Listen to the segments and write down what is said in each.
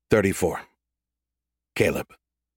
34. Caleb.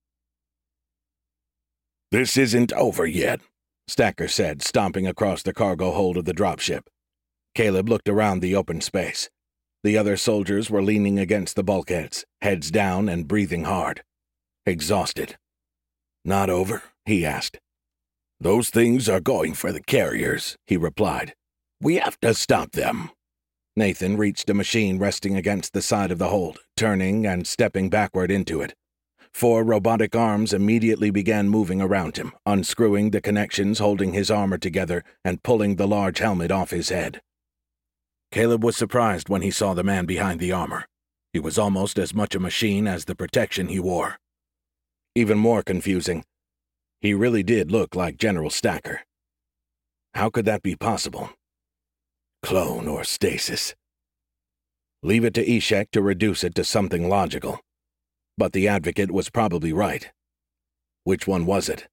"This isn't over yet," Stacker said, stomping across the cargo hold of the dropship. Caleb looked around the open space. The other soldiers were leaning against the bulkheads, heads down and breathing hard. Exhausted. "Not over?" he asked. "Those things are going for the carriers," he replied. "We have to stop them." Nathan reached a machine resting against the side of the hold, turning and stepping backward into it. 4 robotic arms immediately began moving around him, unscrewing the connections holding his armor together and pulling the large helmet off his head. Caleb was surprised when he saw the man behind the armor. He was almost as much a machine as the protection he wore. Even more confusing, he really did look like General Stacker. How could that be possible? Clone or stasis? Leave it to Ishek to reduce it to something logical. But the Advocate was probably right. Which one was it?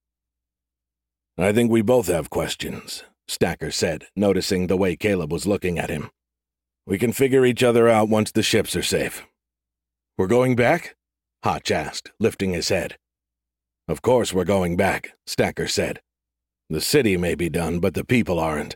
"I think we both have questions," Stacker said, noticing the way Caleb was looking at him. "We can figure each other out once the ships are safe." "We're going back?" Hotch asked, lifting his head. "Of course we're going back," Stacker said. "The city may be done, but the people aren't."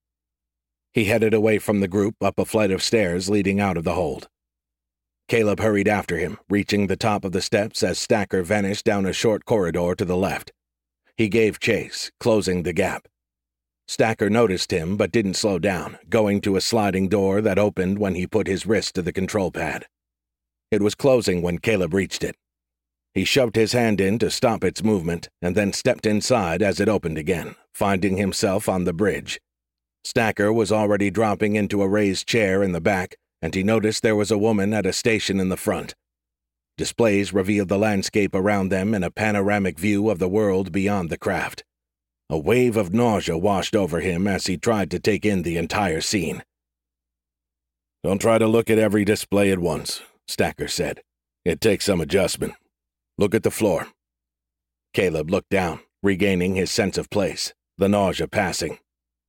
He headed away from the group up a flight of stairs leading out of the hold. Caleb hurried after him, reaching the top of the steps as Stacker vanished down a short corridor to the left. He gave chase, closing the gap. Stacker noticed him but didn't slow down, going to a sliding door that opened when he put his wrist to the control pad. It was closing when Caleb reached it. He shoved his hand in to stop its movement and then stepped inside as it opened again, finding himself on the bridge. Stacker was already dropping into a raised chair in the back, and he noticed there was a woman at a station in the front. Displays revealed the landscape around them in a panoramic view of the world beyond the craft. A wave of nausea washed over him as he tried to take in the entire scene. "Don't try to look at every display at once," Stacker said. "It takes some adjustment. Look at the floor." Caleb looked down, regaining his sense of place, the nausea passing.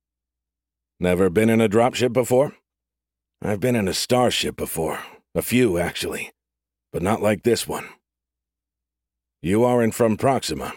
"Never been in a dropship before?" "I've been in a starship before. A few, actually. But not like this one." "You aren't from Proxima."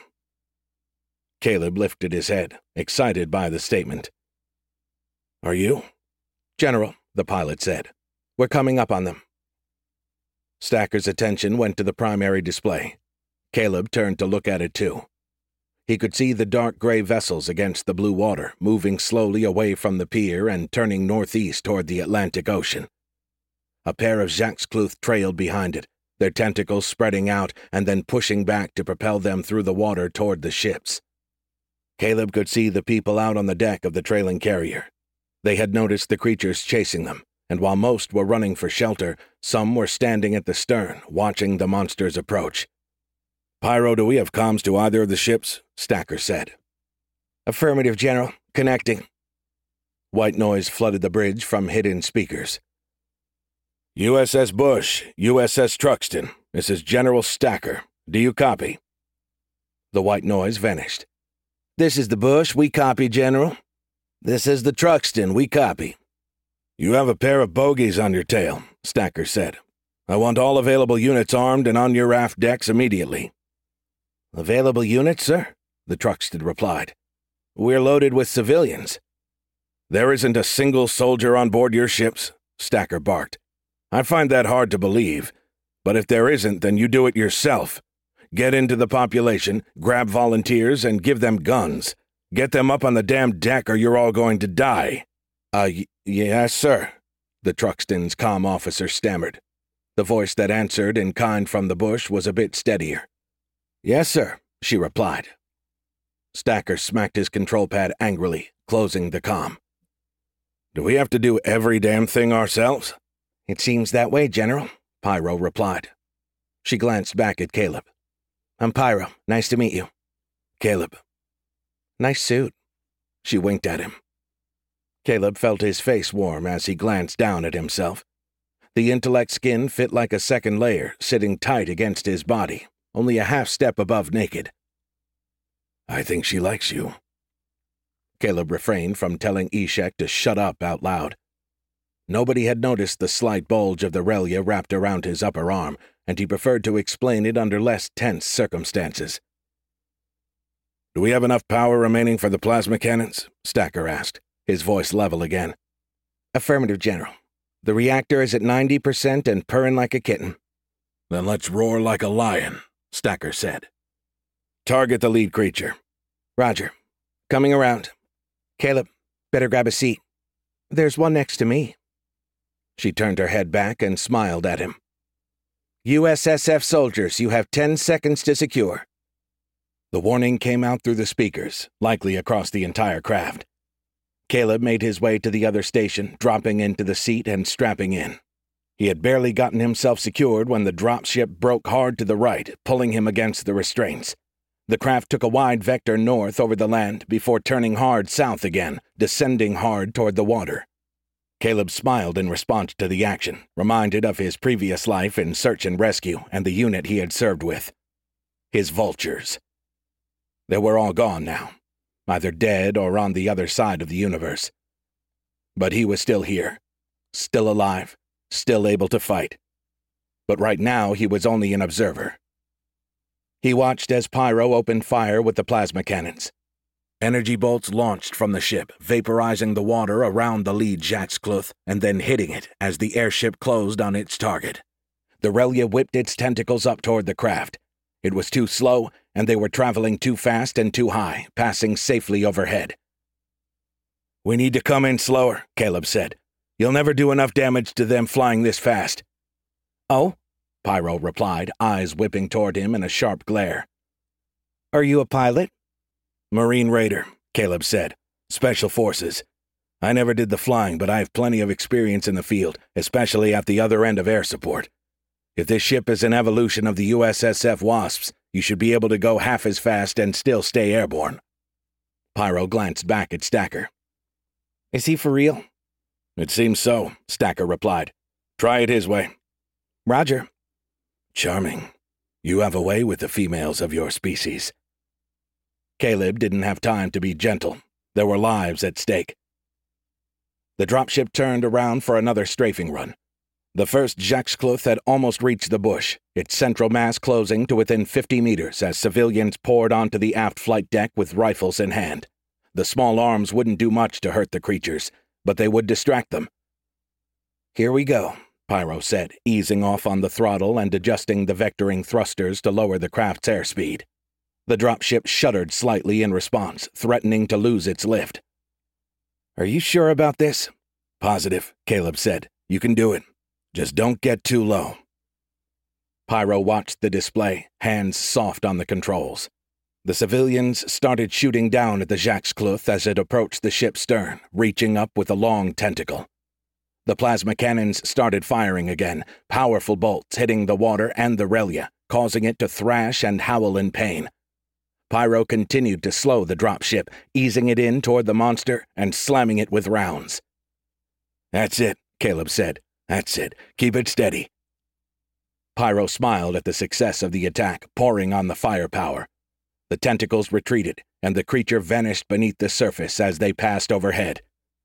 Caleb lifted his head, excited by the statement. "Are you?" "General," the pilot said. "We're coming up on them." Stacker's attention went to the primary display. Caleb turned to look at it too. He could see the dark gray vessels against the blue water, moving slowly away from the pier and turning northeast toward the Atlantic Ocean. A pair of Jacques-Cloth trailed behind it, their tentacles spreading out and then pushing back to propel them through the water toward the ships. Caleb could see the people out on the deck of the trailing carrier. They had noticed the creatures chasing them, and while most were running for shelter, some were standing at the stern, watching the monsters approach. "Pyro, do we have comms to either of the ships?" Stacker said. "Affirmative, General. Connecting." White noise flooded the bridge from hidden speakers. "USS Bush, USS Truxton. This is General Stacker. Do you copy?" The white noise vanished. "This is the Bush. We copy, General." "This is the Truxton. We copy." "You have a pair of bogies on your tail," Stacker said. "I want all available units armed and on your aft decks immediately." "Available units, sir?" the Truxton replied. "We're loaded with civilians." "There isn't a single soldier on board your ships?" Stacker barked. "I find that hard to believe, but if there isn't, then you do it yourself. Get into the population, grab volunteers, and give them guns. Get them up on the damn deck or you're all going to die." Yes, sir," the Truxton's comm officer stammered. The voice that answered in kind from the bush was a bit steadier. "Yes, sir," she replied. Stacker smacked his control pad angrily, closing the comm. "Do we have to do every damn thing ourselves?" "It seems that way, General," Pyro replied. She glanced back at Caleb. "I'm Pyro. Nice to meet you." "Caleb." "Nice suit." She winked at him. Caleb felt his face warm as he glanced down at himself. The intellect skin fit like a second layer, sitting tight against his body, only a half step above naked. "I think she likes you." Caleb refrained from telling Ishek to shut up out loud. Nobody had noticed the slight bulge of the relia wrapped around his upper arm, and he preferred to explain it under less tense circumstances. "Do we have enough power remaining for the plasma cannons?" Stacker asked, his voice level again. "Affirmative, General. The reactor is at 90% and purring like a kitten." "Then let's roar like a lion," Stacker said. "Target the lead creature." "Roger. Coming around. Caleb, better grab a seat. There's one next to me." She turned her head back and smiled at him. "USSF soldiers, you have 10 seconds to secure." The warning came out through the speakers, likely across the entire craft. Caleb made his way to the other station, dropping into the seat and strapping in. He had barely gotten himself secured when the dropship broke hard to the right, pulling him against the restraints. The craft took a wide vector north over the land before turning hard south again, descending hard toward the water. Caleb smiled in response to the action, reminded of his previous life in search and rescue and the unit he had served with. His vultures. They were all gone now, either dead or on the other side of the universe. But he was still here, still alive, still able to fight. But right now he was only an observer. He watched as Pyro opened fire with the plasma cannons. Energy bolts launched from the ship, vaporizing the water around the lead Jaxcluth and then hitting it as the airship closed on its target. The relia whipped its tentacles up toward the craft. It was too slow, and they were traveling too fast and too high, passing safely overhead. "We need to come in slower," Caleb said. "You'll never do enough damage to them flying this fast." "Oh?" Pyro replied, eyes whipping toward him in a sharp glare. "Are you a pilot?" "Marine Raider," Caleb said. "Special Forces. I never did the flying, but I have plenty of experience in the field, especially at the other end of air support. If this ship is an evolution of the USSF Wasps, you should be able to go half as fast and still stay airborne." Pyro glanced back at Stacker. "Is he for real?" "It seems so," Stacker replied. "Try it his way." "Roger." "Charming. You have a way with the females of your species." Caleb didn't have time to be gentle. There were lives at stake. The dropship turned around for another strafing run. The first Jaxcluth had almost reached the bush, its central mass closing to within 50 meters as civilians poured onto the aft flight deck with rifles in hand. The small arms wouldn't do much to hurt the creatures, but they would distract them. "Here we go," Pyro said, easing off on the throttle and adjusting the vectoring thrusters to lower the craft's airspeed. The dropship shuddered slightly in response, threatening to lose its lift. "Are you sure about this?" "Positive," Caleb said. "You can do it. Just don't get too low." Pyro watched the display, hands soft on the controls. The civilians started shooting down at the Jaxcluth as it approached the ship's stern, reaching up with a long tentacle. The plasma cannons started firing again, powerful bolts hitting the water and the relia, causing it to thrash and howl in pain. Pyro continued to slow the dropship, easing it in toward the monster and slamming it with rounds. "That's it," Caleb said. "That's it. Keep it steady." Pyro smiled at the success of the attack, pouring on the firepower. The tentacles retreated, and the creature vanished beneath the surface as they passed overhead.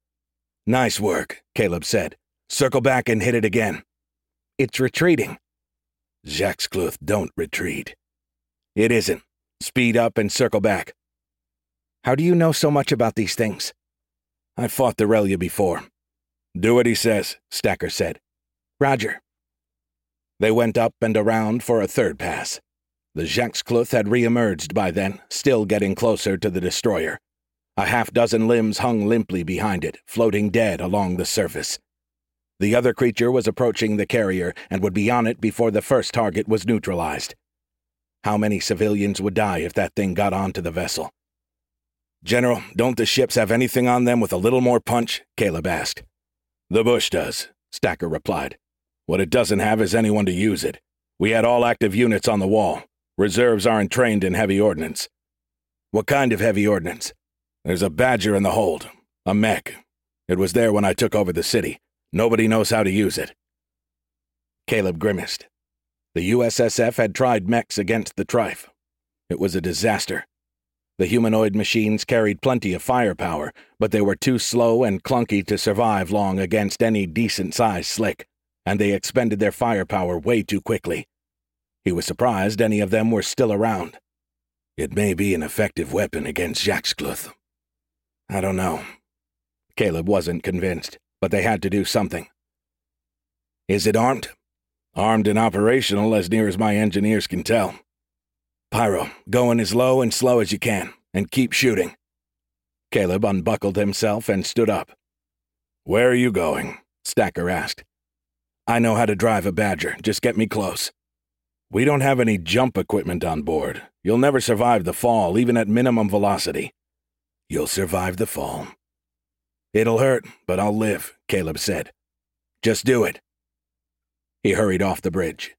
"Nice work," Caleb said. "Circle back and hit it again." "It's retreating." "Jaxcluth don't retreat." "It isn't. Speed up and circle back." "How do you know so much about these things?" "I fought the relia before." "Do what he says," Stacker said. "Roger." They went up and around for a third pass. The Jaxcluth had re-emerged by then, still getting closer to the destroyer. A half-dozen limbs hung limply behind it, floating dead along the surface. The other creature was approaching the carrier and would be on it before the first target was neutralized. How many civilians would die if that thing got onto the vessel? "General, don't the ships have anything on them with a little more punch?" Caleb asked. "The bush does," Stacker replied. "What it doesn't have is anyone to use it. We had all active units on the wall. Reserves aren't trained in heavy ordnance." "What kind of heavy ordnance?" "There's a Badger in the hold. A mech. It was there when I took over the city. Nobody knows how to use it." Caleb grimaced. The USSF had tried mechs against the Trife. It was a disaster. The humanoid machines carried plenty of firepower, but they were too slow and clunky to survive long against any decent-sized slick, and they expended their firepower way too quickly. He was surprised any of them were still around. It may be an effective weapon against Jaxgluth. I don't know. Caleb wasn't convinced, but they had to do something. Is it armed? Armed and operational as near as my engineers can tell. Pyro, go in as low and slow as you can, and keep shooting. Caleb unbuckled himself and stood up. Where are you going? Stacker asked. I know how to drive a Badger. Just get me close. We don't have any jump equipment on board. You'll never survive the fall, even at minimum velocity. You'll survive the fall. It'll hurt, but I'll live, Caleb said. Just do it. He hurried off the bridge.